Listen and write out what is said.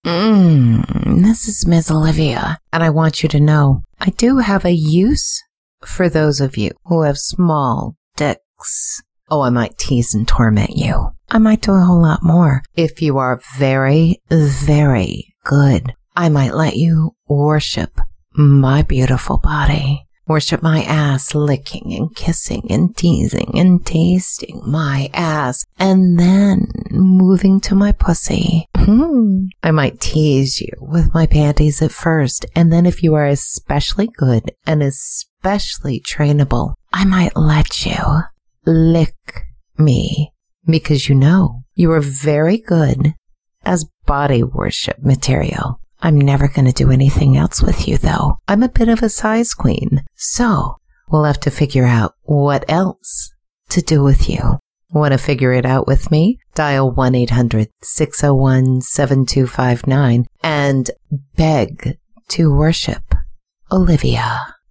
This is Ms. Olivia, and I want you to know I do have a use for those of you who have small dicks. Oh, I might tease and torment you. I might do a whole lot more. If you are very, very good, I might let you worship my beautiful body. Worship my ass, licking and kissing and teasing and tasting my ass, and then moving to my pussy. I might tease you with my panties at first, and then if you are especially good and especially trainable, I might let you lick me, because you know you are very good as body worship material. I'm never going to do anything else with you, though. I'm a bit of a size queen, so we'll have to figure out what else to do with you. Want to figure it out with me? Dial 1-800-601-7259 and beg to worship Olivia.